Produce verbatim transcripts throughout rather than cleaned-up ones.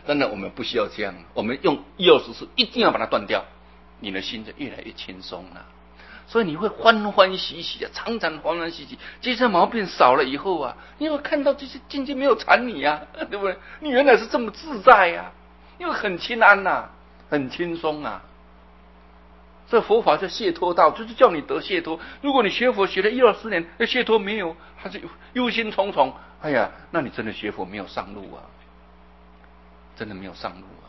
当然我们不需要这样，我们用一二十四一定要把它断掉，你的心就越来越轻松了。所以你会欢欢喜喜啊，常常欢欢喜喜。这些毛病少了以后啊，你会看到这些境界没有缠你啊，对不对？你原来是这么自在呀、啊，因为很清安呐、啊，很轻松啊。这佛法叫解脱道，就是叫你得解脱。如果你学佛学了一二十年，那解脱没有，还是忧心忡忡，哎呀，那你真的学佛没有上路啊，真的没有上路啊。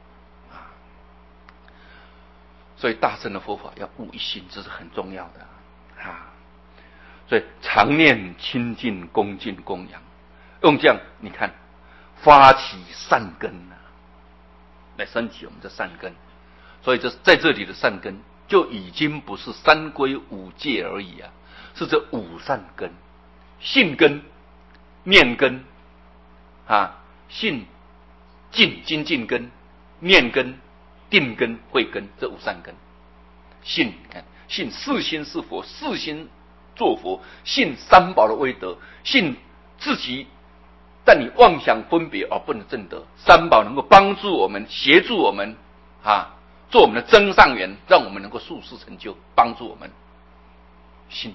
所以大乘的佛法要悟一心，这是很重要的啊。所以常念清净恭敬供养，用这样你看发起善根啊，来升起我们的善根。所以这在这里的善根就已经不是三归五戒而已啊，是这五善根：信根、念根啊，信、静、精进根、念根、定根、慧根，这五善根。信，你看，信四心是佛，四心做佛，信三宝的威德，信自己但你妄想分别而不能证得，三宝能够帮助我们，协助我们啊，做我们的增上缘，让我们能够速世成就，帮助我们。信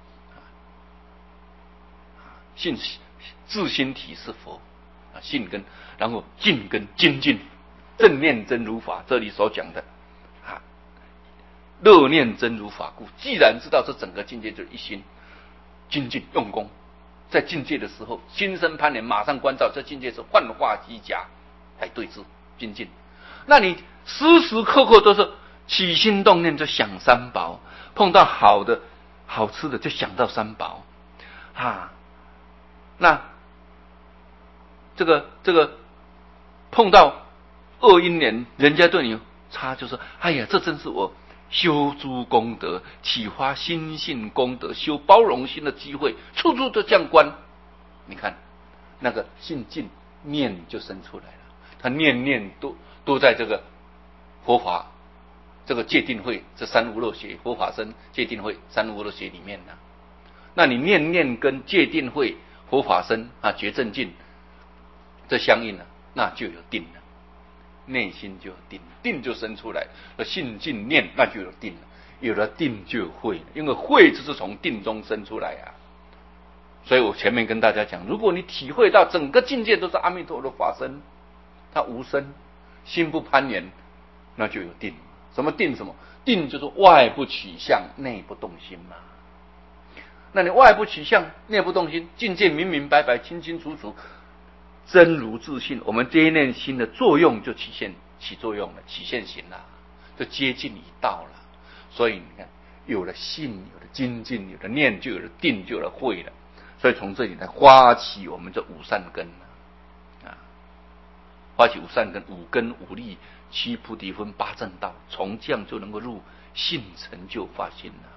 信自心体是佛啊，信根，然后静根精进，正念真如法，这里所讲的啊，乐念真如法故。既然知道这整个境界就是一心，精进用功，在境界的时候，心生攀缘，马上关照，这境界是幻化机假来对治精进。那你时时刻刻都是起心动念就想三宝，碰到好的好吃的就想到三宝啊。那这个这个碰到恶因缘，人家对你差，就说哎呀，这真是我修诸功德、启发心性功德、修包容心的机会，处处都降观。你看那个信静念就生出来了，他念念都都在这个佛法这个戒定慧这三无漏学佛法僧戒定慧三无漏学里面呢。那你念念跟戒定慧佛法僧啊觉正境这相应了，那就有定了，内心就有定，定就生出来，那信静念那就有定了，有了定就有慧了，因为慧就是从定中生出来啊。所以我前面跟大家讲，如果你体会到整个境界都是阿弥陀的法身，他无生，心不攀缘，那就有定。什么定？什么定？就是外不取相，内不动心嘛。那你外不取相，内不动心，境界明明白白、清清楚楚，真如自信，我们这一念心的作用就起现起作用了，起现行了，就接近一道了。所以你看，有了信，有了精进，有了念，就有了定，就有了慧了。所以从这里来发起我们这五善根啊，发起五善根，五根五力七菩提分八正道，从这样就能够入信成就发心了。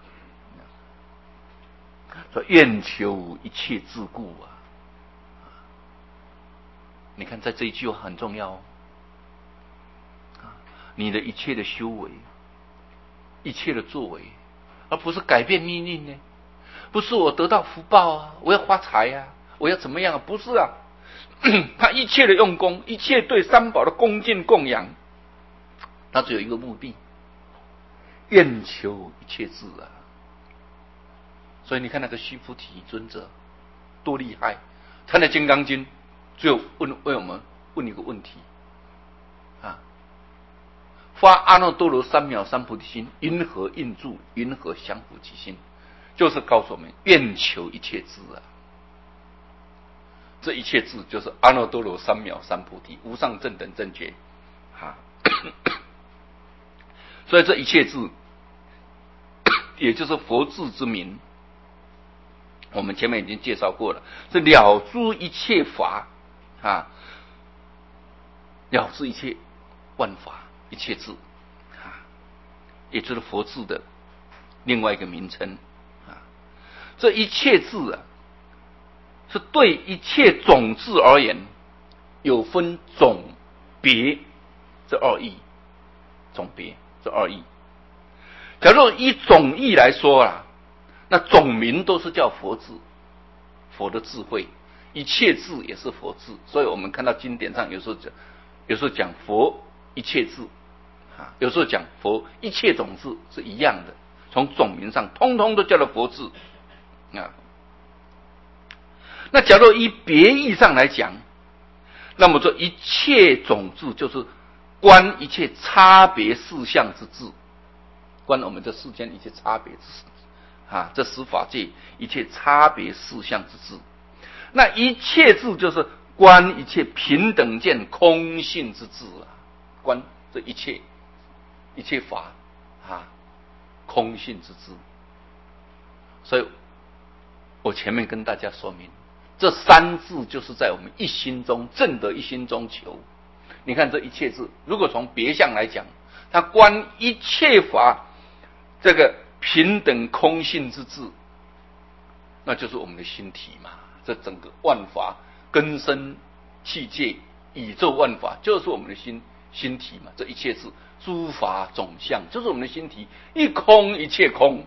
说愿求一切自故啊，你看在这一句话很重要哦。你的一切的修为，一切的作为，而不是改变命运呢？不是我得到福报啊，我要发财啊，我要怎么样啊？不是啊，他一切的用功，一切对三宝的恭敬供养，他只有一个目的，愿求一切智啊。所以你看那个须菩提尊者多厉害，他的《金刚经》只有问为我们问一个问题啊：发阿耨多罗三藐三菩提心，云何应住？云何降伏其心？就是告诉我们愿求一切智啊。这一切智就是阿耨多罗三藐三菩提无上正等正觉啊。所以这一切智也就是佛智之名，我们前面已经介绍过了，是了诸一切法啊，了知一切万法，一切智啊，也就是佛智的另外一个名称啊。这一切智啊，是对一切种智而言，有分种别这二义，种别这二义。假如以种义来说啊，那总名都是叫佛智，佛的智慧，一切智也是佛智。所以我们看到经典上有时候讲有时候讲佛一切智啊，有时候讲佛一切种智是一样的，从种名上通通都叫做佛智啊。那假如以别义上来讲，那么这一切种智就是观一切差别事项之智，观我们这世间一切差别之啊，这十法界一切差别事项之智。那一切智就是观一切平等见空性之智啊，观这一切一切法啊空性之智。所以我前面跟大家说明，这三智就是在我们一心中正得一心中求。你看这一切智，如果从别相来讲，它观一切法这个平等空性之智，那就是我们的心体嘛。这整个万法根深器界宇宙万法就是我们的心心体嘛。这一切智诸法总相就是我们的心体，一空一切空。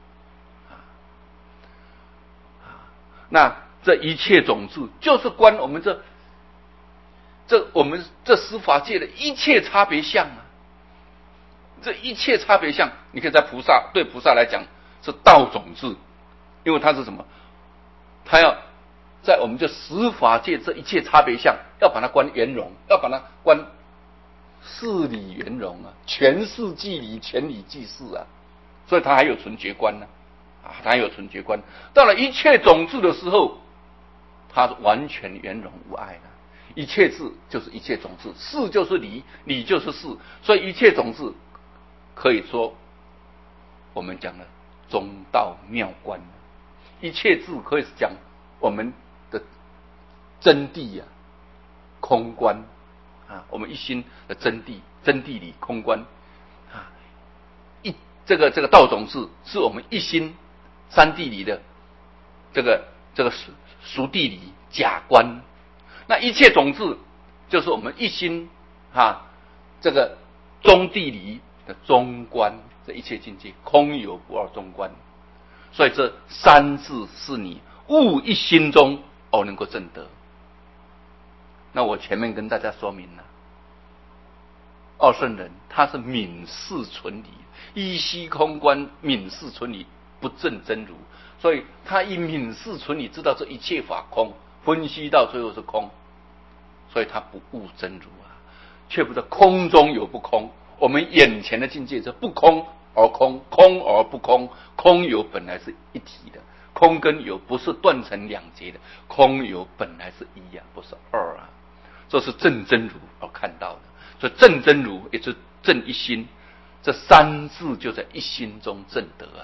那这一切种智就是观我们这这我们这十法界的一切差别相啊。这一切差别相，你可以在菩萨对菩萨来讲是道种智，因为它是什么？它要在我们这十法界这一切差别相，要把它观圆融，要把它观事理圆融啊，全事即理，全理即事啊。所以它还有纯觉观呢、啊，啊，它还有纯觉观。到了一切种智的时候，它完全圆融无碍了。一切智就是一切种智，事就是理，理就是事，所以一切种智可以说我们讲的中道妙观，一切智可以讲我们的真谛呀、啊，空观啊，我们一心的真谛，真谛理空观啊，一这个这个道种智是我们一心三谛理的这个这个熟熟谛理假观。那一切种智就是我们一心啊，这个中谛理的中观，这一切境界空有不二中观。所以这三智是你悟一心中哦能够证得。那我前面跟大家说明了，二圣人他是泯世存理，依虚空观，泯世存理，不证真如。所以他以泯世存理知道这一切法空，分析到最后是空。所以他不悟真如啊，却不知道空中有不空。我们眼前的境界是不空而空，空而不空，空有本来是一体的，空跟有不是断成两截的，空有本来是一啊，不是二啊。这是证真如而看到的，所以证真如也是证一心，这三智就在一心中证得啊。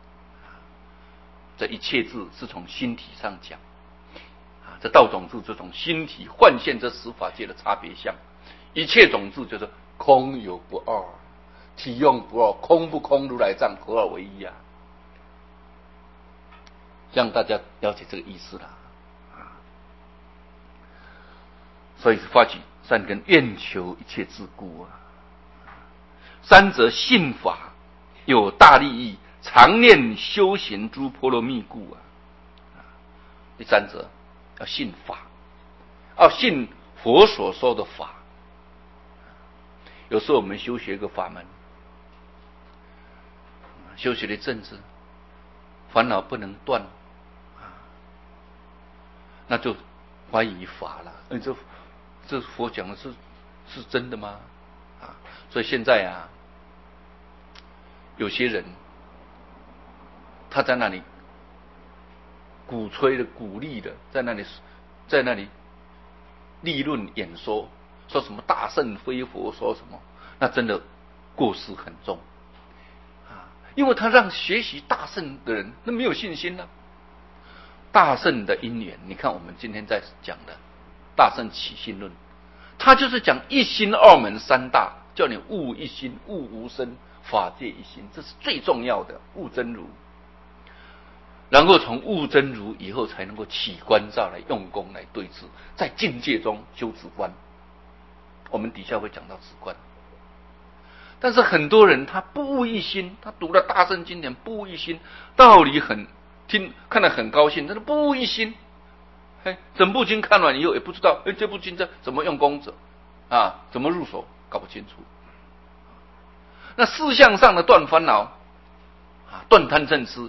这一切智是从心体上讲。这道种智就从心体幻现这十法界的差别相，一切种智就是空有不二，体用不二，空不空，如来藏合二为一啊，让大家了解这个意思啦。啊，所以发起善根，愿求一切自故啊。三则信法有大利益，常念修行诸波罗蜜故啊。第三则要信法，要信佛所说的法。有时候我们修学一个法门，修学了一阵子，烦恼不能断啊，那就怀疑法了。哎，这这佛讲的是是真的吗？啊，所以现在啊，有些人他在那里鼓吹的、鼓励的，在那里在那里立论演说，说什么大圣非佛，说什么，那真的过失很重啊！因为他让学习大圣的人那没有信心了、啊。大圣的因缘，你看我们今天在讲的《大圣起信论》，他就是讲一心二门三大，叫你悟一心、悟无生、法界一心，这是最重要的，悟真如。然后从悟真如以后，才能够起观照来用功来对治，在境界中修止观。我们底下会讲到止观。但是很多人他不悟一心，他读了大圣经典不悟一心，道理很听看得很高兴，但是不悟一心。哎，整部经看完以后也不知道，哎，这部经这怎么用功者？ 啊，怎么入手搞不清楚。那事项上的断烦恼啊，断贪嗔痴，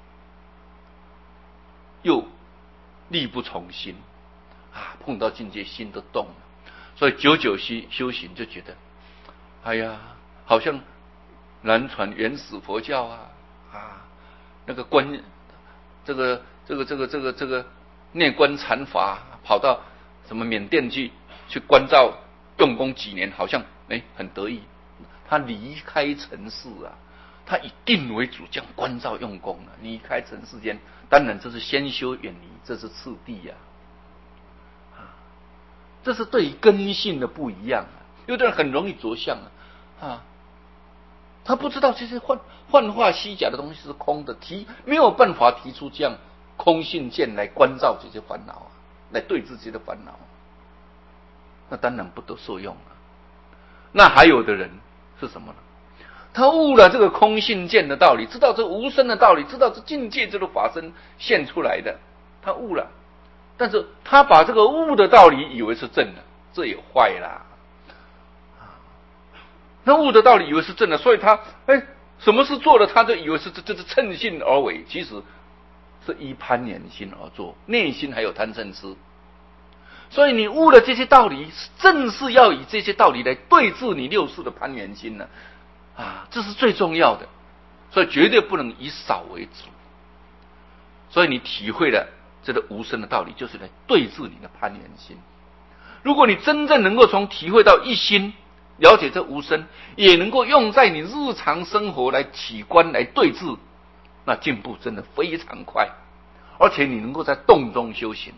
又力不从心啊，碰到境界心都动了，所以久久修修行就觉得，哎呀，好像南传原始佛教啊啊，那个观这个这个这个这个这个内观禅法，跑到什么缅甸去去关照用功几年，好像哎很得意。他离开尘世啊，他以定为主，这样关照用功啊，离开尘世间，当然这是先修远离，这是次第呀、啊，啊，这是对于根性的不一样啊。有的人很容易着相啊，啊，他不知道这些幻幻化虚假的东西是空的，提没有办法提出这样空性见来关照这些烦恼啊，来对自己的烦恼，那当然不得受用啊。那还有的人是什么呢？他悟了这个空性见的道理，知道这无生的道理，知道这境界这个法身现出来的，他悟了，但是他把这个悟的道理以为是正的，这也坏啦。他悟的道理以为是正的，所以他哎，什么事做了，他就以为是这这是乘性而为，其实是依攀缘心而做，内心还有贪嗔痴。所以你悟了这些道理，正是要以这些道理来对治你六世的攀缘心呢，啊，这是最重要的。所以绝对不能以少为主。所以你体会了这个无生的道理，就是来对治你的攀缘心。如果你真正能够从体会到一心，了解这无生，也能够用在你日常生活来体观来对治，那进步真的非常快，而且你能够在动中修行。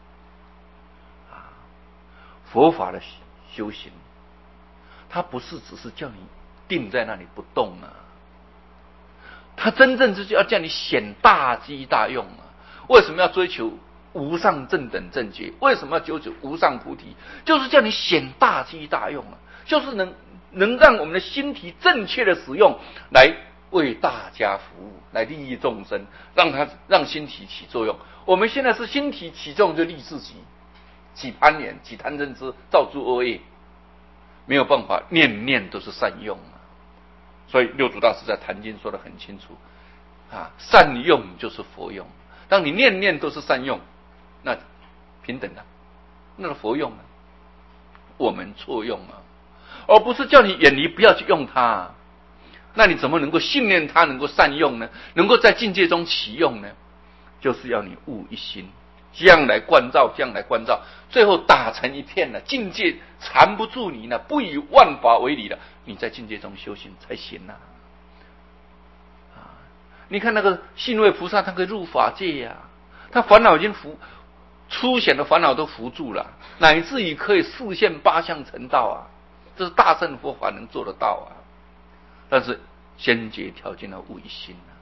佛法的修行，它不是只是叫你定在那里不动啊，它真正是要叫你显大机大用啊。为什么要追求无上正等正觉？为什么要追求无上菩提？就是叫你显大机大用啊，就是能能让我们的心体正确的使用，来为大家服务，来利益众生，让它让心体起作用。我们现在是心体起作用就利自己。起攀缘，起贪嗔痴，造诸恶业，没有办法，念念都是善用啊。所以六祖大师在《坛经》说得很清楚啊，善用就是佛用。当你念念都是善用，那平等的，那是佛用啊。我们错用啊，而不是叫你远离，不要去用它啊。那你怎么能够信念它能够善用呢？能够在境界中起用呢？就是要你悟一心。这样来关照，这样来关照，最后打成一片了，境界缠不住你了，不以万法为理了，你在境界中修行才行啊！啊，你看那个信位菩萨，他可以入法界呀、啊，他烦恼已经伏粗显的烦恼都伏住了，乃至于可以示现八相成道啊，这是大乘佛法能做得到啊。但是先决条件要悟一心啊，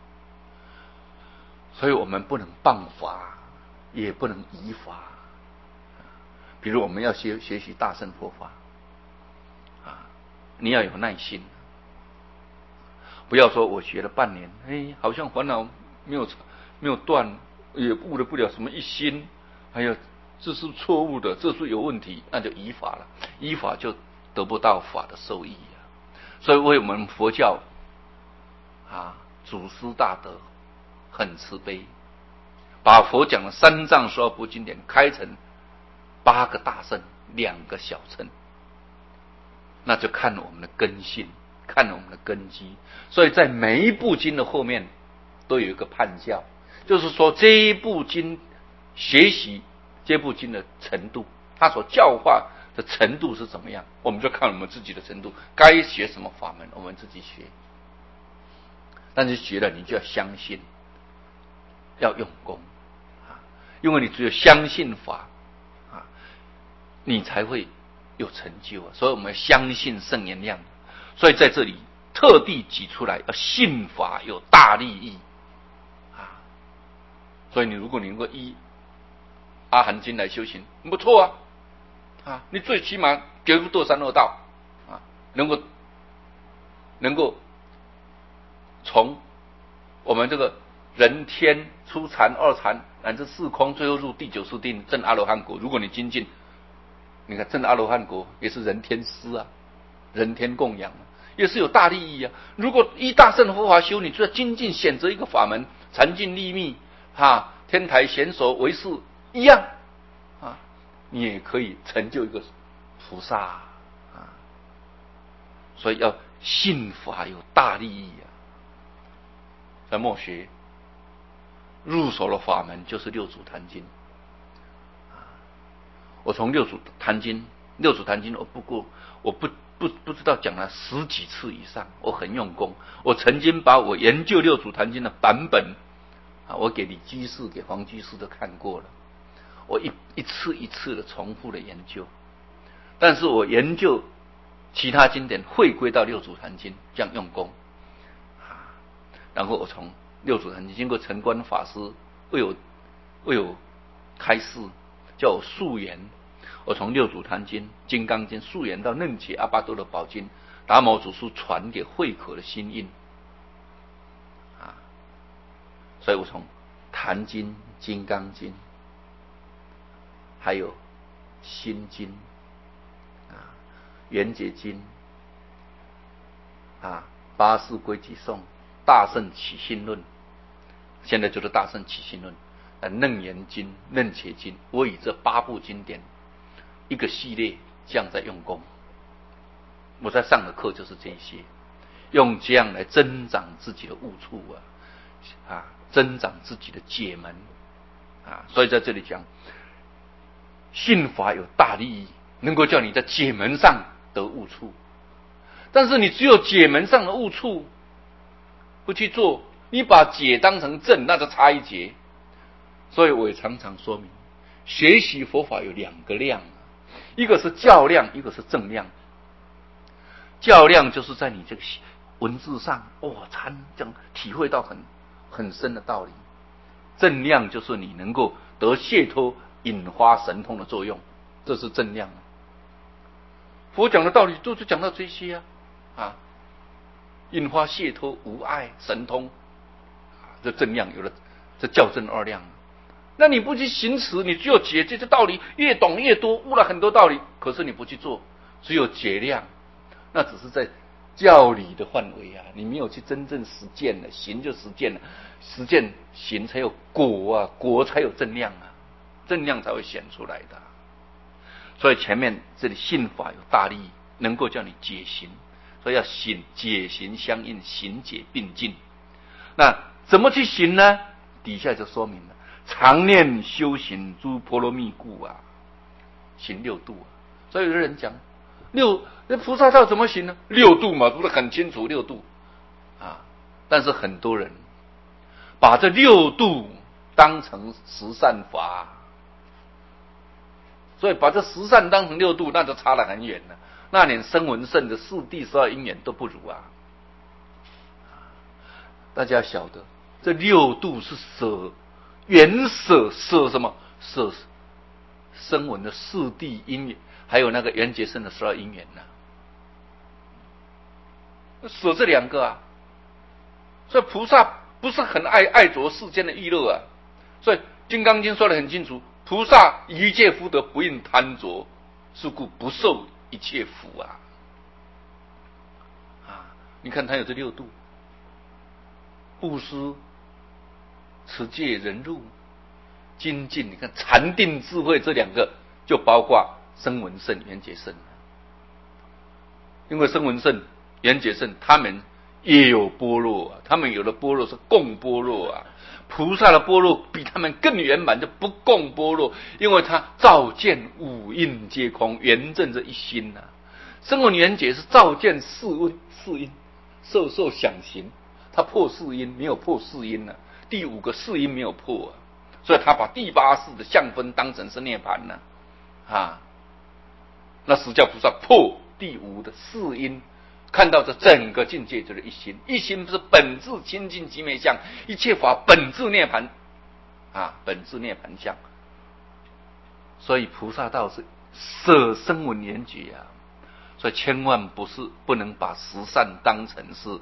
所以我们不能谤法。也不能移法，比如我们要学学习大乘佛法啊，你要有耐心，不要说我学了半年，哎，好像烦恼没有没有断，也悟得不了什么一心，哎呀，这是错误的，这是有问题，那就移法了，移法就得不到法的受益啊。所以为我们佛教啊，祖师大德很慈悲。把佛讲的三藏十二部经典开成八个大乘，两个小乘，那就看我们的根性，看我们的根基。所以在每一部经的后面都有一个判教，就是说这一部经学习这部经的程度，它所教化的程度是怎么样，我们就看我们自己的程度，该学什么法门我们自己学。但是学了你就要相信，要用功。因为你只有相信法啊，你才会有成就啊。所以我们要相信圣言量，所以在这里特地举出来，要信法有大利益啊。所以你如果你能够依阿含经来修行，不错啊啊，你最起码绝不堕三恶道啊，能够能够从我们这个人天初禅、二禅乃至四空，最后入第九识定证阿罗汉果。如果你精进， 你看，证阿罗汉果也是人天师啊，人天供养啊，也是有大利益啊。如果依大乘佛法修，你就要精进选择一个法门，禅净立密，哈，天台贤首为师一样啊，你也可以成就一个菩萨啊。所以要信法有大利益啊。在末学入手的法门就是六祖坛经。我从六祖坛经，六祖坛经我不过我不不不知道讲了十几次以上，我很用功。我曾经把我研究六祖坛经的版本啊，我给李居士、给黄居士都看过了。我一一次一次的重复的研究，但是我研究其他经典汇归到六祖坛经，这样用功啊。然后我从六祖坛经经过陈观法师为我为我开示，叫我溯源，我从六祖坛经、金刚经溯源到楞伽阿巴多的宝经，达摩祖师传给慧可的心印啊。所以我从坛经、金刚经，还有心经啊、圆觉经啊、八识归集颂、大乘起信论，现在就是大乘起信论。楞严经、楞伽经，我以这八部经典一个系列这样在用功。我在上的课就是这些，用这样来增长自己的悟处啊，啊，增长自己的解门啊。所以在这里讲，信法有大利益，能够叫你在解门上得悟处。但是你只有解门上的悟处不去做，你把解当成正，那就差一截。所以我也常常说明，学习佛法有两个量，一个是教量，一个是正量。教量就是在你这个文字上，哦，参这样体会到很很深的道理。正量就是你能够得解脱、引发神通的作用，这是正量。佛讲的道理都是讲到这些啊，啊，引发解脱、无碍、神通，这正量有了，这教正二量。那你不去行持，你只有解这些道理，越懂越多，悟了很多道理，可是你不去做，只有解量，那只是在教理的范围啊，你没有去真正实践了，行就实践了，实践行才有果啊，果才有正量啊，正量才会显出来的。所以前面这里信法有大利益，能够叫你解行，所以要行解行相应，行解并进。那怎么去行呢？底下就说明了。常念修行诸波罗蜜故啊，行六度啊。所以有的人讲六那菩萨道怎么行呢？六度嘛，不是很清楚六度啊。但是很多人把这六度当成十善法，所以把这十善当成六度，那就差得很远了。那连声闻乘的四谛十二因缘都不如啊。大家晓得，这六度是舍。缘舍舍什么？舍声闻的四谛因缘，还有那个缘觉乘的十二因缘呢、啊？舍这两个啊，所以菩萨不是很爱爱着世间的娱乐啊。所以《金刚经》说得很清楚，菩萨一切福德不应贪着，是故不受一切苦啊。啊，你看他有这六度：布施、持戒、忍辱、精进。你看禅定智慧这两个就包括声闻乘、缘觉乘，因为声闻乘、缘觉乘他们也有般若啊，他们有的般若是共般若啊。菩萨的般若比他们更圆满，就不共般若，因为他照见五蕴皆空，圆正这一心啊。声闻缘觉是照见四温四因，受受想行，他破四因，没有破四因啊。第五个四因没有破啊，所以他把第八识的相分当成是涅盘呢、啊，啊，那释迦菩萨破第五的四因，看到这整个境界就是一心，一心是本质清净极美相，一切法本质涅盘啊，本质涅盘相。所以菩萨道是舍声闻缘觉啊，所以千万不是不能把十善当成是，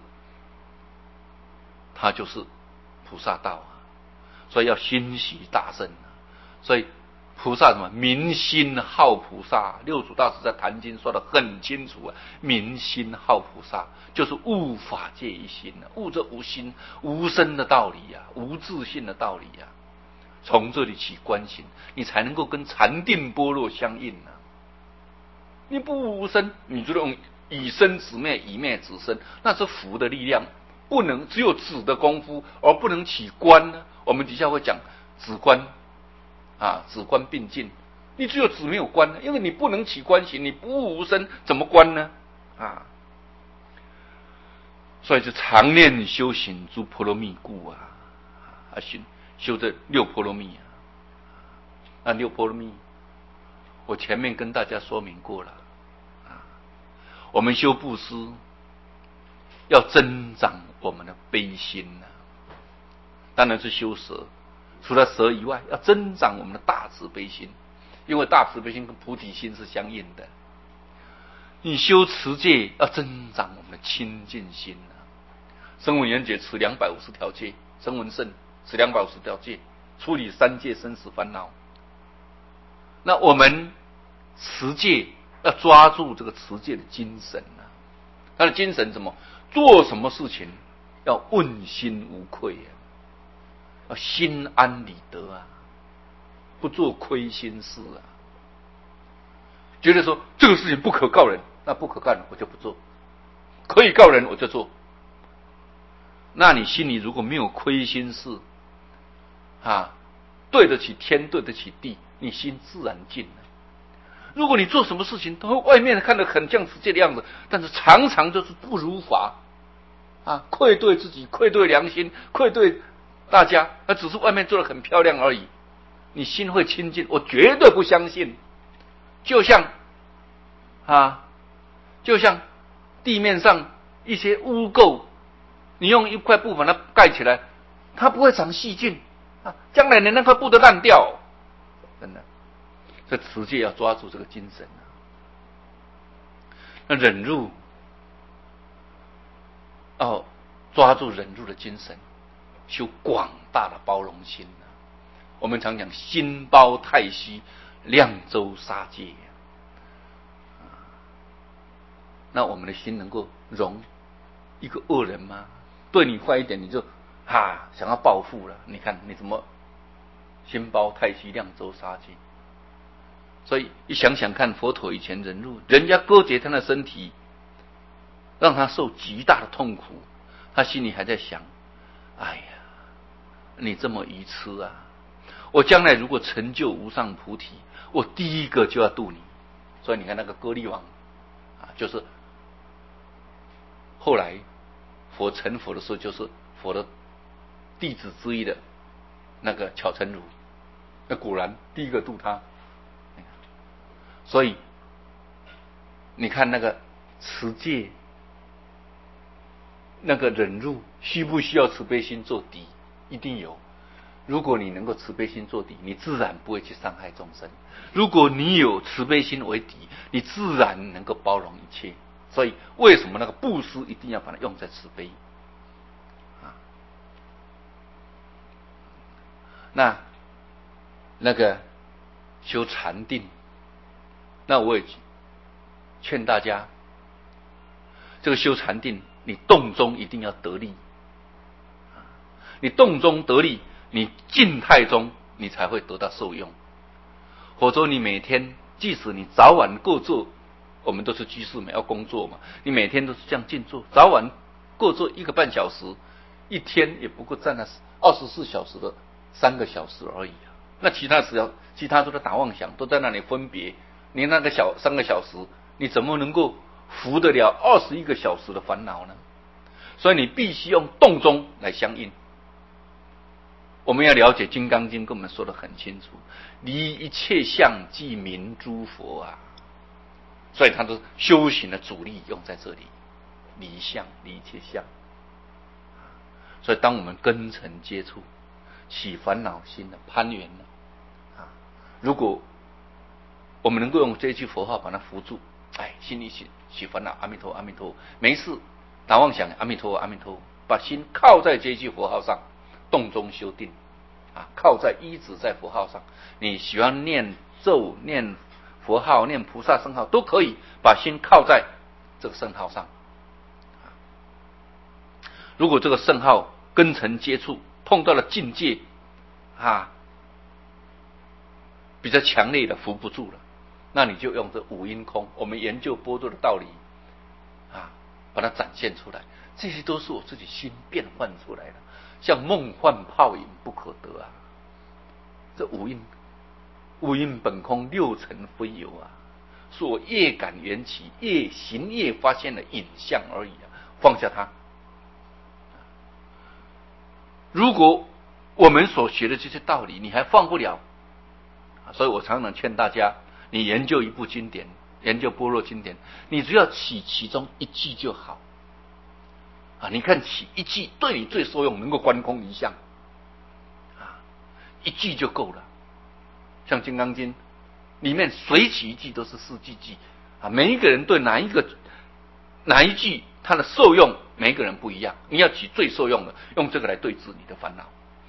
它就是菩萨道啊，所以要欣喜大乘啊。所以菩萨什么？明心好菩萨。六祖大师在《坛经》说得很清楚啊，明心好菩萨就是悟法界一心啊，悟这无心无生的道理啊，无自性的道理啊。从这里起观行，你才能够跟禅定般若相应啊。你不悟无生，你就用以生止灭，以灭止生，那是福的力量，不能只有止的功夫，而不能起观呢。我们底下会讲止观啊，止观并进。你只有止没有观，因为你不能起观行，你不悟无生，怎么观呢？啊，所以就常念修行诸波罗蜜故啊，啊修修这六波罗蜜啊。那六波罗蜜，我前面跟大家说明过了啊。我们修布施，要增长我们的悲心呢、啊。当然是修舍，除了舍以外，要增长我们的大慈悲心，因为大慈悲心跟菩提心是相应的。你修持戒，要增长我们的清净心呢、啊。声闻缘觉持两百五十条戒，声闻乘持两百五十条戒，处理三界生死烦恼。那我们持戒要抓住这个持戒的精神啊，他的精神怎么做什么事情要问心无愧啊，要心安理得啊，不做亏心事啊。觉得说这个事情不可告人，那不可告人我就不做，可以告人我就做。那你心里如果没有亏心事啊，对得起天，对得起地，你心自然静了。如果你做什么事情都外面看得很像持戒的样子，但是常常就是不如法啊，愧对自己，愧对良心，愧对大家，那只是外面做得很漂亮而已，你心会清净？我绝对不相信。就像啊，就像地面上一些污垢，你用一块布把它盖起来，它不会长细菌啊，将来你那块布都烂掉，真的。这持戒要抓住这个精神啊。那忍辱哦，抓住忍辱的精神，修广大的包容心啊。我们常讲心包太虚，量周杀戒啊。那我们的心能够容一个恶人吗？对你坏一点，你就哈想要报复了。你看你怎么心包太虚，量周杀戒？所以你想想看，佛陀以前忍辱，人家割截他的身体，让他受极大的痛苦，他心里还在想：哎呀，你这么愚痴啊！我将来如果成就无上菩提，我第一个就要度你。所以你看那个歌利王啊，就是后来佛成佛的时候，就是佛的弟子之一的那个巧成儒，那果然第一个度他。所以你看那个持戒，那个忍辱，需不需要慈悲心做敌？一定有。如果你能够慈悲心做敌，你自然不会去伤害众生。如果你有慈悲心为敌，你自然能够包容一切。所以为什么那个布施一定要把它用在慈悲啊？那那个修禅定，那我也劝大家，这个修禅定，你动中一定要得力，你动中得力，你静态中你才会得到受用。否则你每天，即使你早晚各做，我们都是居士嘛，要工作嘛，你每天都是这样静坐，早晚各做一个半小时，一天也不过占了二十四小时的三个小时而已啊。那其他时要，其他都在打妄想，都在那里分别。你那个小三个小时，你怎么能够服得了二十一个小时的烦恼呢？所以你必须用动中来相应。我们要了解《金刚经》跟我们说得很清楚，离一切相即名诸佛啊。所以它的修行的主力用在这里，离相，离一切相。所以当我们根尘接触，起烦恼心的攀缘了啊，如果我们能够用这一句佛号把它扶住，哎，心里起起烦恼，阿弥陀阿弥陀，没事打妄想，阿弥陀阿弥陀，把心靠在这一句佛号上，动中修定啊，靠在依止在佛号上。你喜欢念咒、念佛号、念菩萨圣号都可以，把心靠在这个圣号上。如果这个圣号跟尘接触，碰到了境界啊，比较强烈的扶不住了，那你就用这五阴空，我们研究般若的道理啊，把它展现出来。这些都是我自己心变换出来的，像梦幻泡影不可得啊。这五阴五阴本空，六尘非有啊，是我业感缘起，业行业发现的影像而已啊。放下它。如果我们所学的这些道理你还放不了，所以我常常劝大家，你研究一部经典，研究般若经典，你只要起其中一句就好啊！你看起一句对你最受用，能够观空离相啊，一句就够了。像《金刚经》里面随起一句都是四句句啊，每一个人对哪一个哪一句它的受用，每一个人不一样。你要起最受用的，用这个来对治你的烦恼。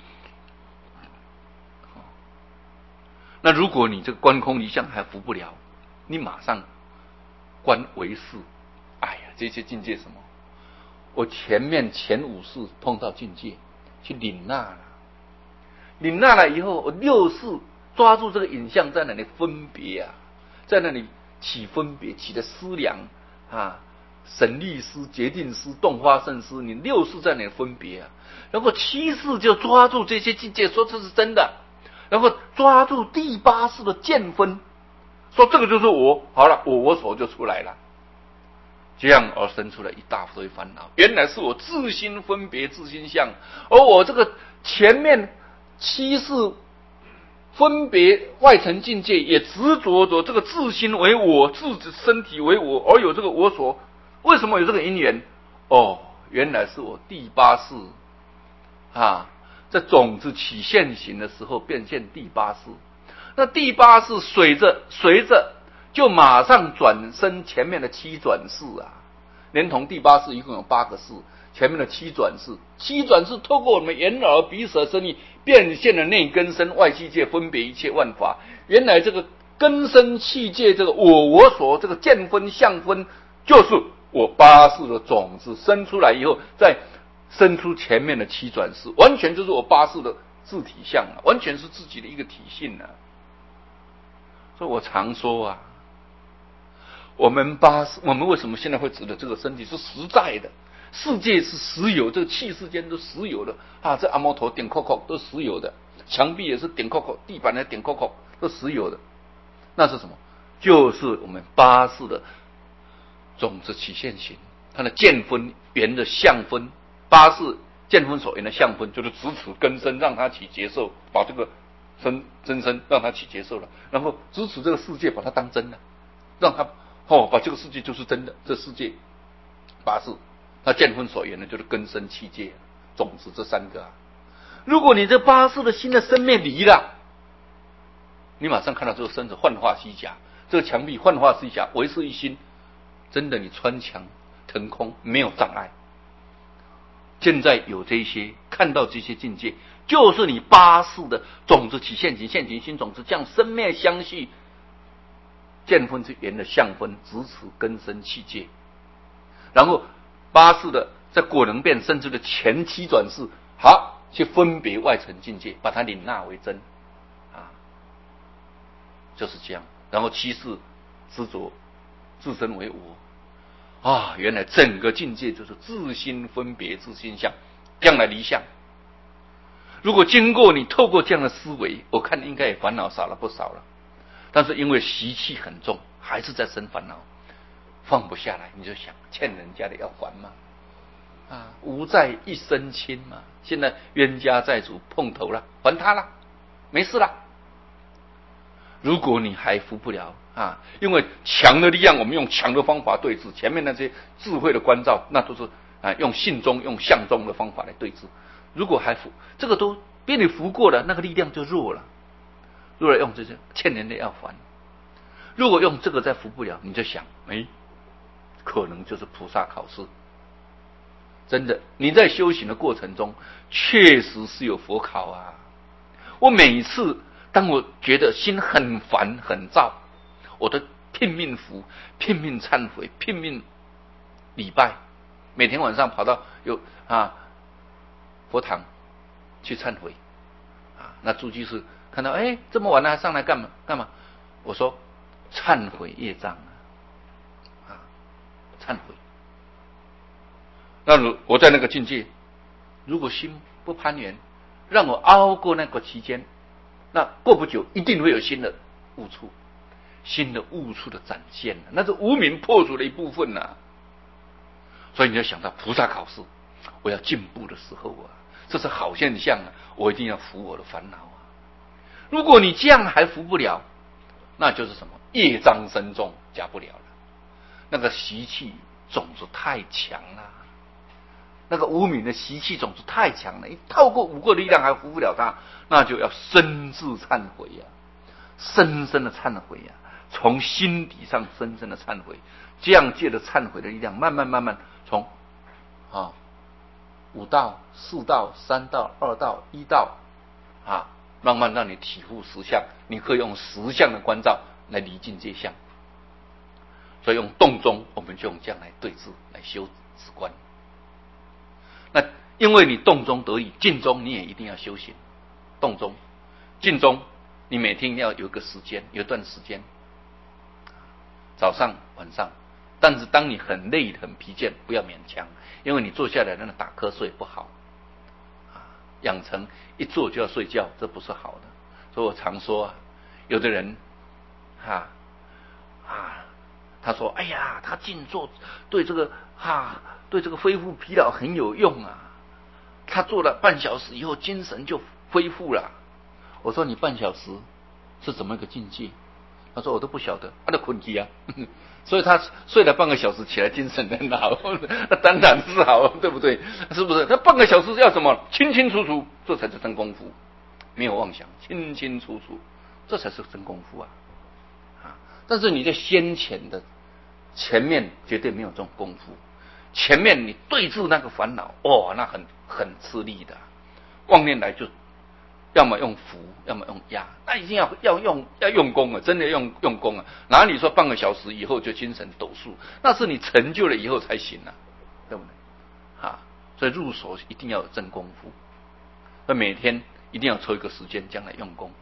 那如果你这个观空离相还服不了，你马上观唯识。哎呀，这些境界什么？我前面前五世碰到境界，去领纳了，领纳了以后，我六世抓住这个影像，在那里分别啊，在那里起分别，起的思量啊，神力师、决定师、动花圣师，你六世在那里分别啊，然后七世就抓住这些境界，说这是真的，然后抓住第八世的见分，说这个就是我，好了，我我所就出来了。这样而生出了一大堆烦恼，原来是我自心分别自心相，而我这个前面七世分别外层境界也执着着这个自心为我，自己身体为我，而有这个我所。为什么有这个因缘？哦，原来是我第八世啊，在种子起现行的时候变现第八世，那第八世随着随着就马上转生前面的七转世啊，连同第八世一共有八个世，前面的七转世，七转世透过我们眼耳鼻舌身意变现了内根身外器界，分别一切万法。原来这个根身器界，这个我我所这个见分相分，就是我八世的种子生出来以后，再生出前面的七转世，完全就是我八世的自体相啊，完全是自己的一个体性啊。所以我常说啊，我们八世，我们为什么现在会指的这个身体是实在的？世界是实有，这个气世间都实有的啊！这阿摩陀点扣扣都实有的，墙壁也是点扣扣，地板也点扣扣，都实有的。那是什么？就是我们八世的种子起现行，它的见分缘的相分，八世见分所缘的相分，就是直此根身，让它起结受，把这个身真身让它起结受了，然后支持这个世界，把它当真了，让它哦，把这个世界就是真的，这世界八世。那见分所缘呢，就是根身器界种子这三个啊。如果你这八世的心的生灭离了，你马上看到这个身子幻化虚假，这个墙壁幻化虚假，唯是一心，真的你穿墙腾空没有障碍。现在有这些看到这些境界，就是你八世的种子起现行，现行心种子这样生灭相续，见分之缘的相分，直持根身器界，然后八世的在果能变甚至的前七转世，好去分别外层境界，把它领纳为真啊，就是这样。然后七世执着自身为我啊，原来整个境界就是自心分别自心相，这样来离相。如果经过你透过这样的思维，我看应该也烦恼少了不少了。但是因为习气很重，还是在生烦恼。放不下来，你就想欠人家的要还嘛，啊，无债一身轻嘛。现在冤家债主碰头了，还他了，没事了。如果你还服不了啊，因为强的力量，我们用强的方法对治。前面那些智慧的关照，那都是啊用信中、用相中的方法来对治。如果还服，这个都被你服过了，那个力量就弱了。弱了用这些欠人的要还。如果用这个再服不了，你就想，哎。可能就是菩萨考试，真的，你在修行的过程中，确实是有佛考啊。 我每一次当我觉得心很烦很躁，我都拼命服、拼命忏悔、拼命礼拜，每天晚上跑到有啊佛堂去忏悔啊。那朱居士看到，哎，这么晚了还上来干嘛？干嘛？我说忏悔业障啊，忏悔。那我在那个境界，如果心不攀缘，让我熬过那个期间，那过不久一定会有新的悟处，新的悟处的展现，那是无明破除的一部分啊。所以你要想到菩萨考试，我要进步的时候啊，这是好现象啊，我一定要服我的烦恼啊。如果你这样还服不了，那就是什么？业障深重，加不了了。那个习气种子太强了，那个无明的习气种子太强了，你透过五个力量还服不了它，那就要深自忏悔呀、啊，深深的忏悔呀、啊，从心底上深深的忏悔，这样借着忏悔的力量，慢慢慢慢从啊五道、四道、三道、二道、一道啊，慢慢让你体悟实相，你可以用实相的关照来离境界相。所以用动中，我们就用这样来对治，来修止观。那因为你动中得以，静中你也一定要修行。动中、静中，你每天要有个时间，有一段时间，早上、晚上。但是当你很累、很疲倦，不要勉强，因为你坐下来那个打瞌睡不好啊，养成一坐就要睡觉，这不是好的。所以我常说啊，有的人哈 啊。啊他说：“哎呀，他静坐对这个哈、啊，对这个恢复疲劳很有用啊。他做了半小时以后，精神就恢复了。”我说：“你半小时是怎么一个境界？”他说：“我都不晓得，他的困体啊。”所以他睡了半个小时起来，精神很好，那当然是好，对不对？是不是？他半个小时要什么？清清楚楚，这才是真功夫，没有妄想，清清楚楚，这才是真功夫啊！啊！但是你在先前的。前面绝对没有这种功夫，前面你对治那个烦恼，哦，那很很吃力的。妄念来就要么用伏，要么用压，那一定要要用要用功啊，真的用用功啊。哪里说半个小时以后就精神抖擞？那是你成就了以后才行啊，对不对？啊，所以入手一定要有真功夫，那每天一定要抽一个时间将来用功。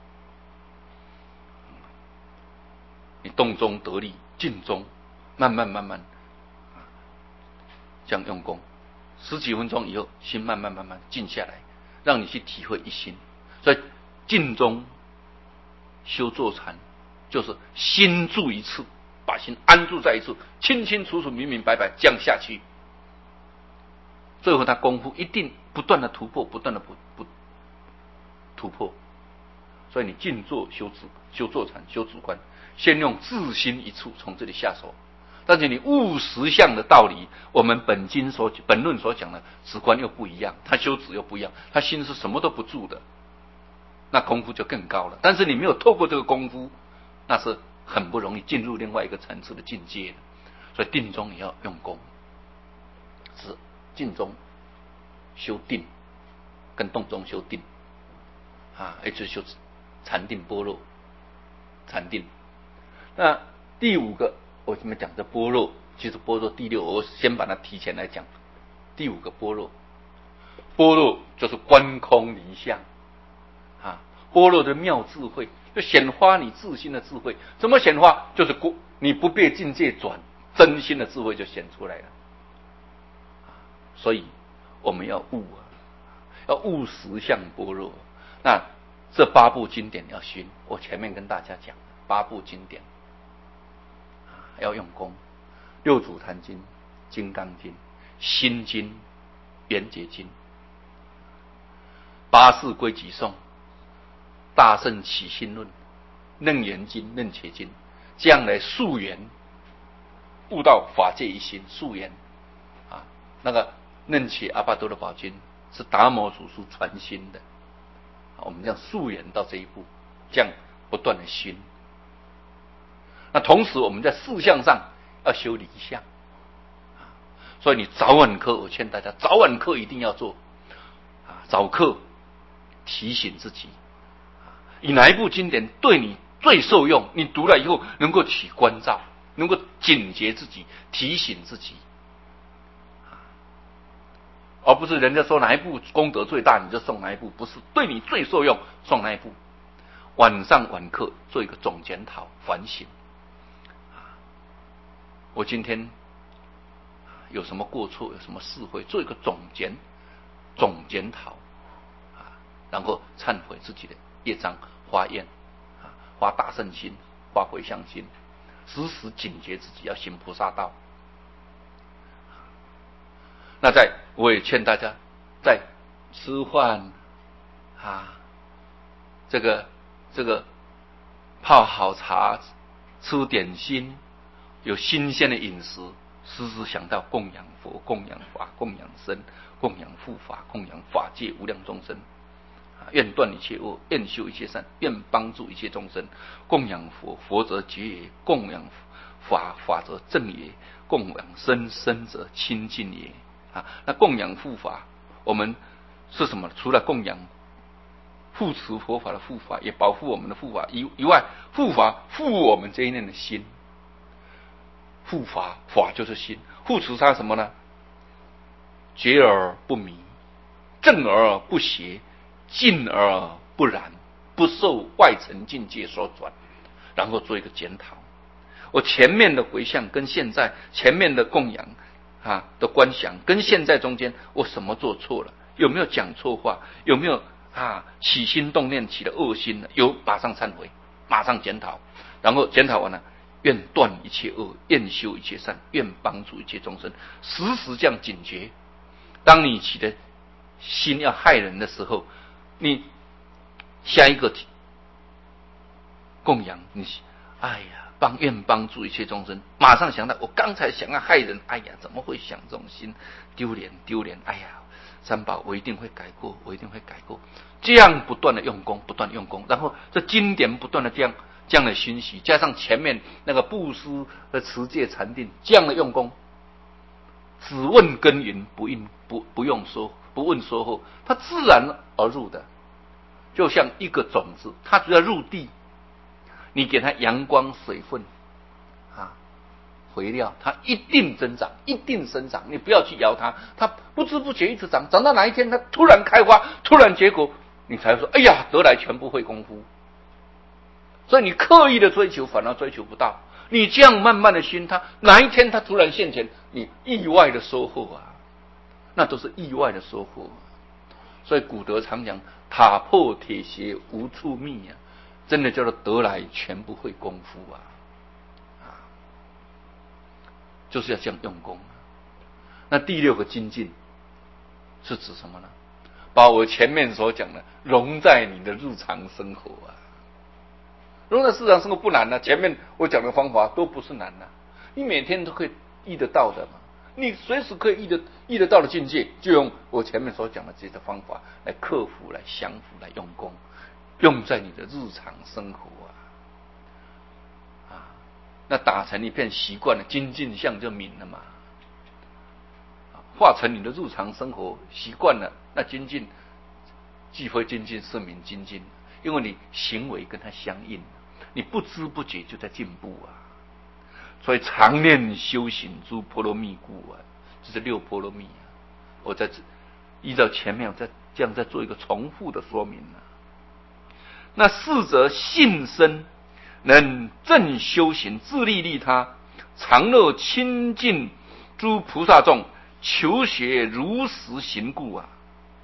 你动中得力，静中。慢慢慢慢，这样用功，十几分钟以后，心慢慢慢慢静下来，让你去体会一心。所以静中修坐禅，就是心住一处，把心安住在一处，清清楚楚、明明白白这样下去。最后，他功夫一定不断的突破，不断的不不突破。所以你静坐修止、修坐禅、修止观，先用自心一处，从这里下手。但是你悟实相的道理，我们本经所本论所讲的止观又不一样，他修止又不一样，他心是什么都不住的，那功夫就更高了。但是你没有透过这个功夫，那是很不容易进入另外一个层次的境界的。所以定中你要用功，是静中修定，跟动中修定啊，一直修禅定般若，禅定。那第五个。为什么讲这般若？其实般若第六，我先把它提前来讲。第五个般若，般若就是观空离相啊。般若的妙智慧，就显发你自心的智慧。怎么显发？就是你不被境界转，真心的智慧就显出来了。所以我们要悟啊，要悟实相般若。那这八部经典要熏，我前面跟大家讲八部经典。要用功，六祖坛经、金刚经、心经、圆觉经、八事归集颂、大圣起心论、楞严经、楞伽经，这样来溯源，悟到法界一心。溯源啊，那个楞伽阿跋多的宝经是达摩祖师传心的，我们这样溯源到这一步，这样不断的熏。那同时我们在事项上要修离相，所以你早晚课，我劝大家早晚课一定要做啊，早课提醒自己以哪一部经典对你最受用？你读了以后能够起关照，能够警觉自己，提醒自己，而不是人家说哪一部功德最大，你就诵哪一部，不是对你最受用，诵哪一部。晚上晚课做一个总检讨反省，我今天有什么过错，有什么是非，做一个总检总检讨啊，然后忏悔自己的业障，发愿啊，发大圣心，发回向心，时时警觉自己要行菩萨道。那在我也劝大家，在吃饭啊，这个这个泡好茶，吃点心，有新鲜的饮食，时时想到供养佛、供养法、供养僧、供养护法、供养法界无量众生，愿断一切恶，愿修一切善，愿帮助一切众生。供养佛，佛则觉也；供养法，法则正也；供养僧，僧则清净也。啊，那供养护法，我们是什么？除了供养护持佛法的护法，也保护我们的护法以以外，护法护我们这一念的心。护法，法就是心，护持它什么呢？觉而不迷，正而不邪，静而不染，不受外层境界所转，然后做一个检讨。我前面的回向跟现在前面的供养啊的观想跟现在中间，我什么做错了？有没有讲错话？有没有啊起心动念起了恶心了？有，马上忏悔，马上检讨，然后检讨完了，愿断一切恶，愿修一切善，愿帮助一切众生，时时这样警觉。当你起的心要害人的时候，你下一个供养你，哎呀，帮愿帮助一切众生，马上想到我刚才想要害人，哎呀，怎么会想这种心？丢脸丢脸！哎呀，三宝，我一定会改过，我一定会改过。这样不断的用功，不断的用功，然后这经典不断的这样这样的熏习，加上前面那个布施和持戒禅定这样的用功，只问耕耘，不应不不用说，不问说后，它自然而入的，就像一个种子，它只要入地，你给它阳光、水分啊、肥料，它一定增长，一定生长。你不要去摇它，它不知不觉一直长，长到哪一天它突然开花，突然结果，你才说：哎呀，得来全不费功夫。所以你刻意的追求，反而追求不到。你这样慢慢的熏它，哪一天它突然现前，你意外的收获啊，那都是意外的收获。所以古德常讲，塔破铁鞋无处觅啊，真的叫做得来全不费功夫啊，啊，就是要这样用功。那第六个精进是指什么呢？把我前面所讲的融在你的日常生活啊。融在日常生活不难啊，前面我讲的方法都不是难啊，你每天都可以遇得到的嘛，你随时可以遇得遇得到的境界，就用我前面所讲的这些方法来克服、来降服、来用功，用在你的日常生活啊，啊，那打成一片习惯了，精进相就泯了嘛，化成你的日常生活习惯了，那精进既非精进是名精进，因为你行为跟它相应，你不知不觉就在进步啊。所以常念修行诸波罗蜜故啊，这是六波罗蜜啊。我在依照前面我再这样再做一个重复的说明啊。那四则信身，能正修行，自利利他，常乐亲近诸菩萨众，求学如实行故啊。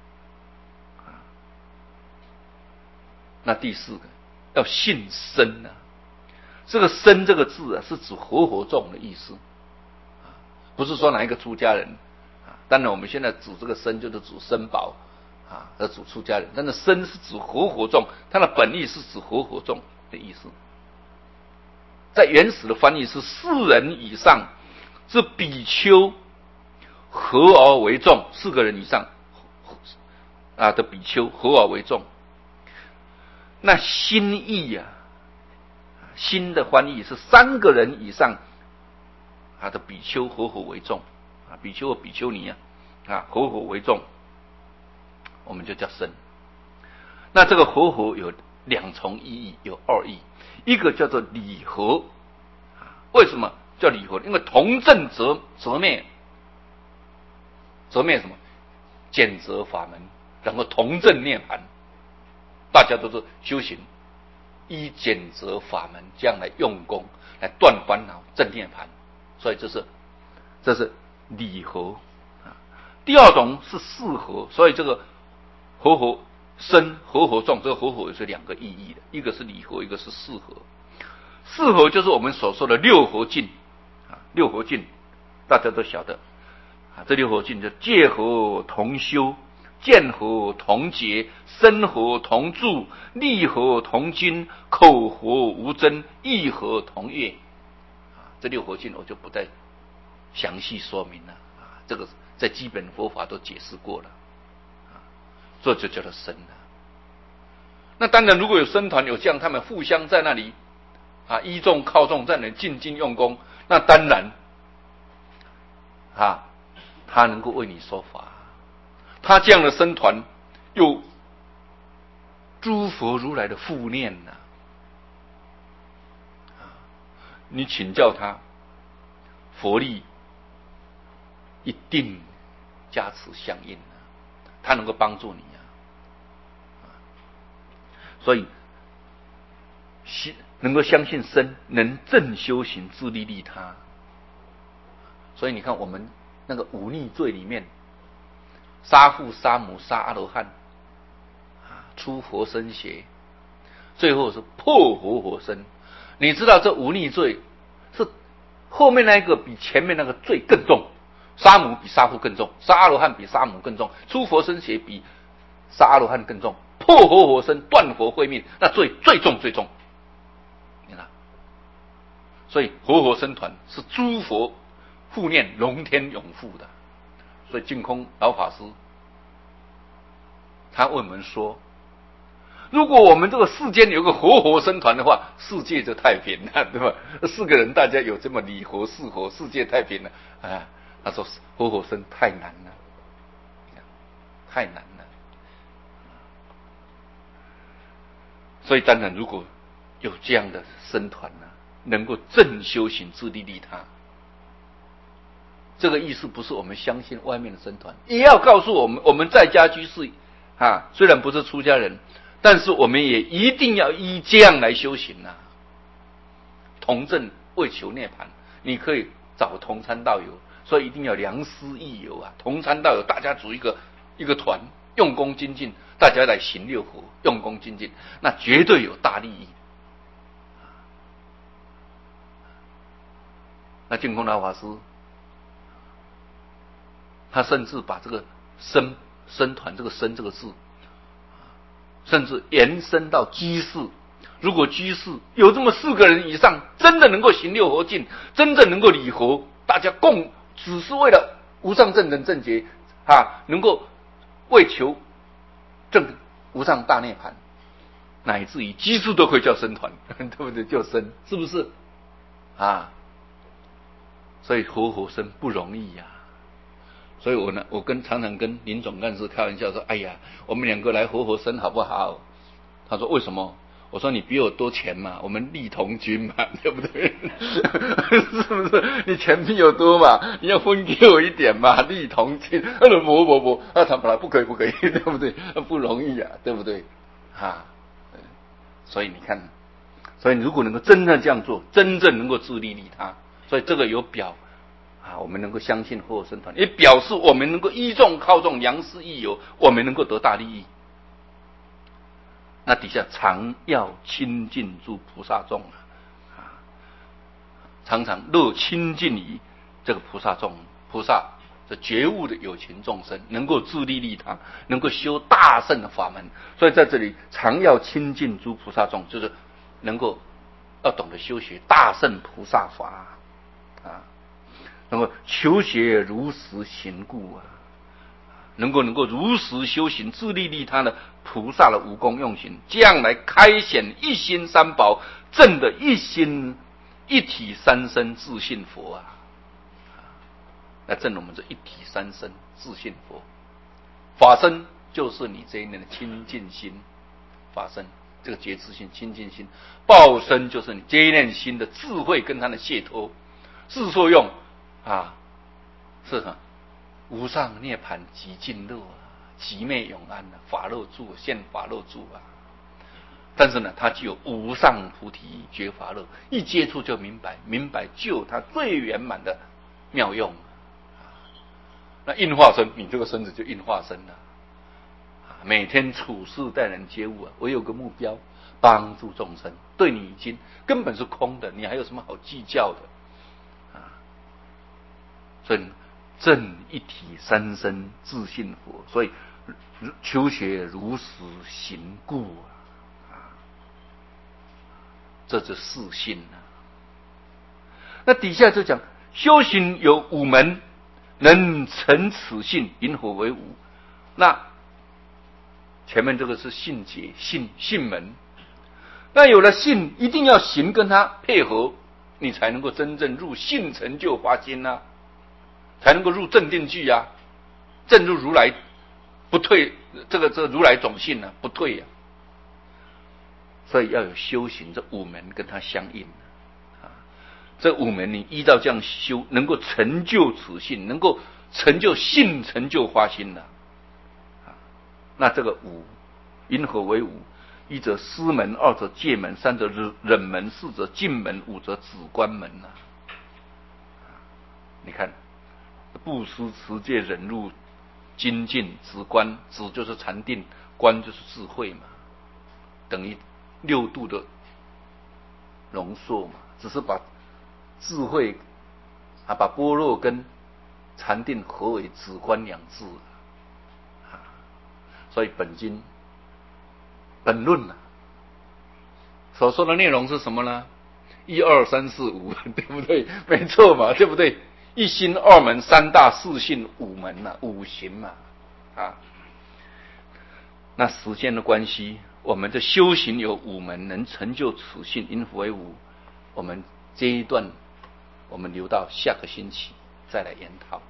那第四个要信身啊，这个身这个字啊，是指活活众的意思，不是说哪一个出家人啊。当然我们现在指这个身就是指身宝啊，和指出家人，但是身是指活活众，它的本意是指活活众的意思。在原始的翻译是四人以上是比丘合而为众，四个人以上啊的比丘合而为众。那心意啊，新的翻译是三个人以上啊的比丘合伙为众啊，比丘和比丘尼啊啊合伙为众，我们就叫身。那这个合伙有两重意义，有二义。一个叫做理合，为什么叫理合？因为同证则则灭，则灭什么？减则法门，然后同证涅槃。大家都是修行，依减则法门，这样来用功，来断烦恼，证涅槃。所以这是这是理合。第二种是四合，所以这个合合身、合合众，这个合合也是两个意义的，一个是理合，一个是四合。四合就是我们所说的六合境啊，六合境大家都晓得啊，这六合境就戒合同修，见合同结，身合同住，力合同经，口合无争，意合同悦啊，这六合境我就不再详细说明了啊，这个在基本佛法都解释过了啊，这就叫做身了。那当然，如果有僧团有这样，他们互相在那里啊依众靠众，在那里精进用功，那当然啊，他能够为你说法。他这样的僧团有诸佛如来的护念呐、啊，你请教他，佛力一定加持相应啊，他能够帮助你啊。所以能够相信身能正修行，自利利他。所以你看我们那个忤逆罪里面，杀父杀母杀阿罗汉啊，出活身邪，最后是破活活身。你知道这忤逆罪是后面那一个比前面那个罪更重，杀母比杀父更重，杀阿罗汉比杀母更重，出活身邪比杀阿罗汉更重，破活活身断活慧命，那罪最重最重。你看，所以活活僧团是诸佛护念、龙天永护的。所以净空老法师他为我们说，如果我们这个世间有个活活僧团的话，世界就太平了，对吧？四个人大家有这么理活四活，世界太平了。啊，他说活活僧太难了，太难了。所以当然，如果有这样的僧团呢，能够正修行，自利利他。这个意思不是我们相信外面的僧团，也要告诉我们，我们在家居士啊，虽然不是出家人，但是我们也一定要依这样来修行啊。同证为求涅槃，你可以找同参道友，所以一定要良师益友啊。同参道友，大家组一个一个团，用功精进，大家来行六合，用功精进，那绝对有大利益。那净空老法师，他甚至把这个僧僧团这个僧这个字，甚至延伸到居士。如果居士有这么四个人以上，真的能够行六合境，真正能够理合，大家共只是为了无上正等正觉啊，能够为求正无上大涅槃，乃至于居士都可以叫僧团，对不对？叫僧，是不是啊？所以活活僧不容易呀、啊。所以我呢，我跟常常跟林总干事开玩笑说：“哎呀，我们两个来活活僧好不好？”他说：“为什么？”我说：“你比我多钱嘛，我们利同均嘛，对不对？是不是？你钱比我多嘛，你要分给我一点嘛，利同均。”他说：“不不不，啊，他本来不可以不可以，对不对？不容易啊，对不对？啊，所以你看，所以如果能够真正这样做，真正能够自利利他，所以这个有表。”啊，我们能够相信活活僧团，也表示我们能够依众靠众，良师益友，我们能够得大利益。那底下常要亲近诸菩萨众啊，常常乐亲近于这个菩萨众，菩萨这觉悟的有情众生，能够自利利他，能够修大圣的法门。所以在这里常要亲近诸菩萨众，就是能够要懂得修学大圣菩萨法啊。能够求学如实行故啊，能够能够如实修行，自利利他的菩萨的无功用行，这样来开显一心三宝，证的一心一体三身自信佛啊，来证我们这一体三身自信佛。法身就是你这一念的清净心，法身这个觉知心、清净心。报身就是你这一念心的智慧跟它的解脱。是作用啊，是什么？无上涅盘极尽乐啊，极昧永安啊，法乐住现法乐住啊。但是呢，它具有无上菩提觉法乐，一接触就明白，明白就有它最圆满的妙用。那应化身，你这个身子就应化身了。每天处事待人接物啊，我有个目标，帮助众生，对你已经根本是空的，你还有什么好计较的？所以正一体三身自信佛，所以求学如实行故啊，这就四性啊。那底下就讲修行有五门，能成此性，因何为五？那前面这个是性解性性门，那有了性，一定要行跟它配合，你才能够真正入性成就发心啊。才能够入正定具啊，正入如来不退，这个这个如来种性呢、啊、不退呀、啊，所以要有修行这五门跟它相应啊。这五门你依照这样修，能够成就此性，能够成就性成就花心了啊。那这个五因何为五？一则思门，二则戒门，三则忍门，四则静门，五则止观门啊。你看。布施、持戒、忍辱、精进、止观，止就是禅定，观就是智慧嘛，等于六度的浓缩嘛，只是把智慧啊，把般若跟禅定合为止观两字啊。所以本经本论啊所说的内容是什么呢？一二三四五，对不对？没错嘛，对不对？一心二门三大四性五门呐、啊，五行嘛，啊，那时间的关系，我们的修行有五门，能成就此性，因何为五？我们这一段，我们留到下个星期再来研讨。